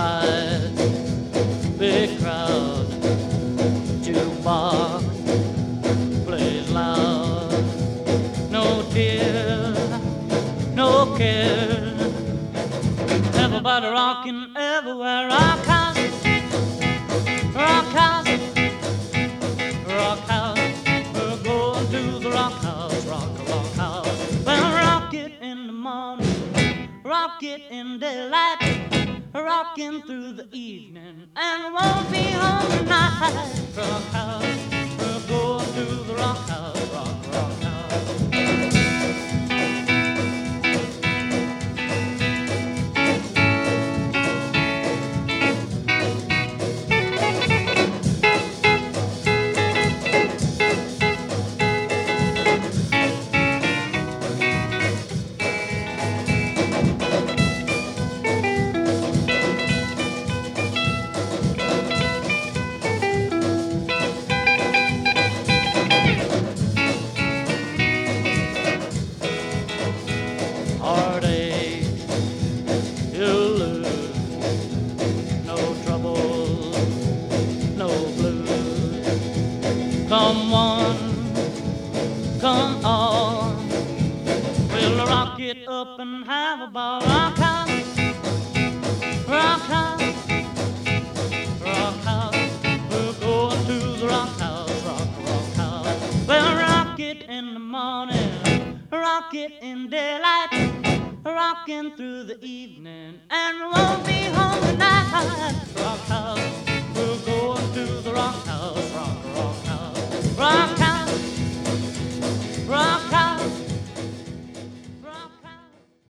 light, big crowd, jukebox plays loud. No tears, no care. Everybody rocking everywhere. Rock house, rock house, rock house. We're going to the rock house, rock house. Well, rock it in the morning, rock it in daylight, rocking through the evening, and won't be home tonight. Rock house, we're going to the rock house, rock house. Heartache, you'll lose. No trouble, no blues. Come one, come all. We'll rock it up and have a ball. Rock house, rock house, rock house. We're going to the rock house, rock house. We'll rock it in the morning, rock it in daylight, rocking through the evening, and won't be home tonight. Rock house, we're going to the rock house, rock house, rock house.